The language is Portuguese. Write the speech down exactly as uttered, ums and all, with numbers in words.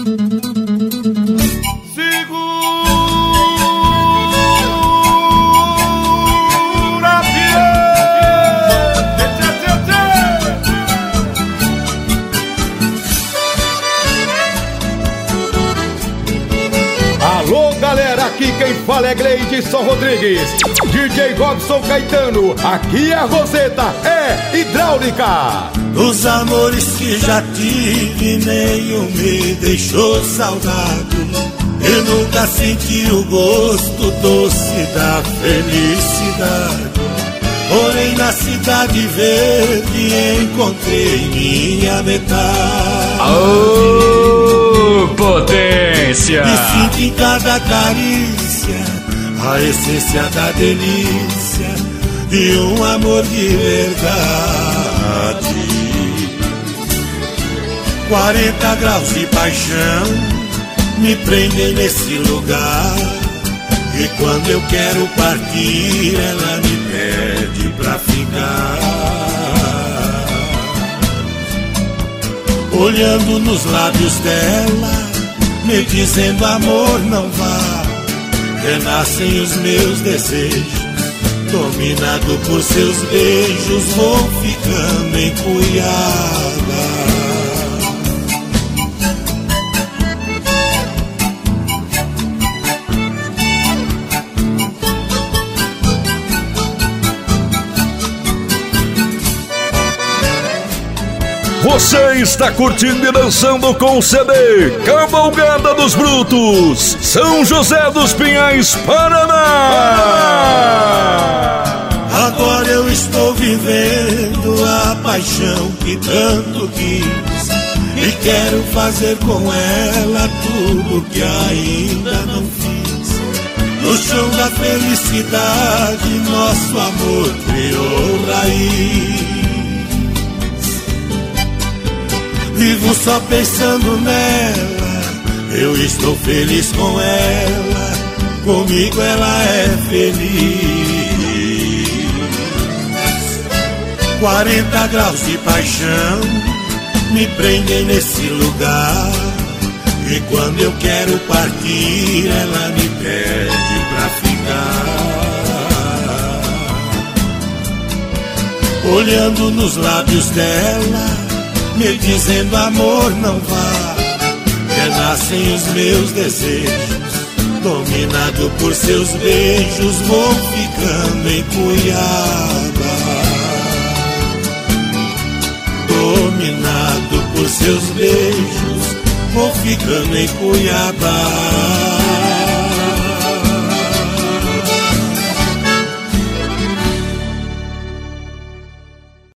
Aqui quem fala é Gleidson Rodrigues, D J Robson Caetano, aqui a Roseta é hidráulica. Dos amores que já tive, nenhum me deixou salgado. Eu nunca senti o gosto doce da felicidade. Porém na cidade verde encontrei minha metade. Oh, potência! Me sinto em cada carícia a essência da delícia de um amor de verdade. Quarenta graus de paixão me prendem nesse lugar. E quando eu quero partir, ela me pede pra ficar. Olhando nos lábios dela, me dizendo amor não vá. Renascem os meus desejos, dominado por seus beijos, vou ficando encunhada. Você está curtindo e dançando com o C D Cavalgada dos Brutos, São José dos Pinhais, Paraná. Agora eu estou vivendo a paixão que tanto quis e quero fazer com ela tudo que ainda não fiz. No chão da felicidade nosso amor criou raiz. Vivo só pensando nela, eu estou feliz com ela, comigo ela é feliz. Quarenta graus de paixão me prendem nesse lugar. E quando eu quero partir, ela me pede pra ficar. Olhando nos lábios dela, me dizendo amor não vá. Renascem os meus desejos, dominado por seus beijos, vou ficando encunhada. Dominado por seus beijos, vou ficando encunhada.